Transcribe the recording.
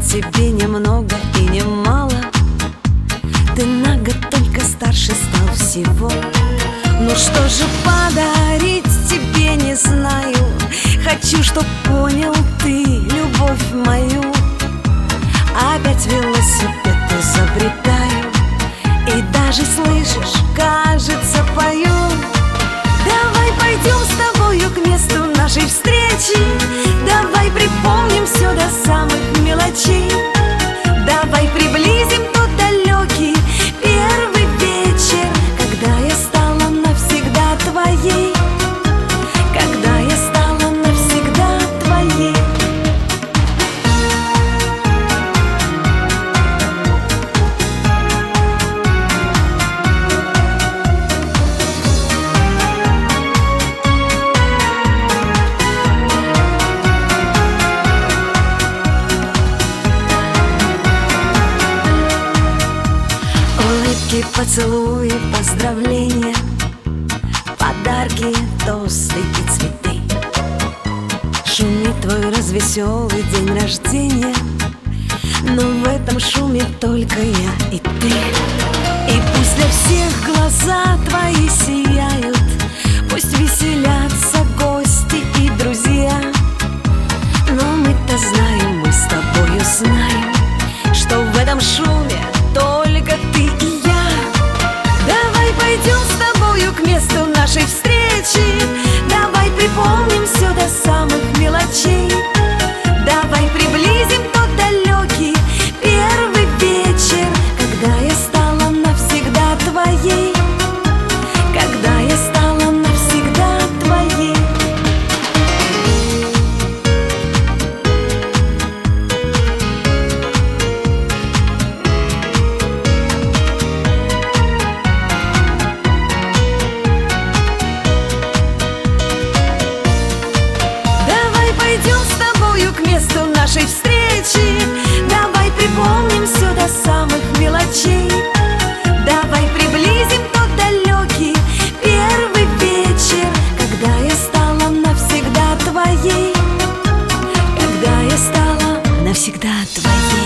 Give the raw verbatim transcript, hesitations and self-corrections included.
тебе немного и немало. Ты на год только старше стал всего. Ну что же подарить тебе, не знаю. Хочу, чтоб понял ты любовь мою. Опять велосипед изобретаю, и даже, слышишь, кажется, пою. Давай пойдем с тобою к месту нашей встречи. Давай припомним все до самых мелочей. Давай приблизим тот далекий первый вечер, когда я стала навсегда твоей. Когда я стала навсегда твоей. Улыбки, поцелуи, поздравления, подарки, тосты и цветы. Шумит твой развеселый день рождения, но в этом шуме только я и ты. И пусть для всех глаза твои сияют, пусть веселятся гости и друзья. Но мы-то знаем, мы с тобою знаем, что в этом шуме только ты и я. Давай пойдем с тобою к месту нашей встречи. Давай припомним все до самых мелочей. Давай приблизим тот далекий первый вечер, когда я стала навсегда твоей. Когда я стала навсегда твоей. Пойдем с тобою к месту нашей встречи. Давай припомним все до самых мелочей. Давай приблизим тот далекий первый вечер, когда я стала навсегда твоей. Когда я стала навсегда твоей.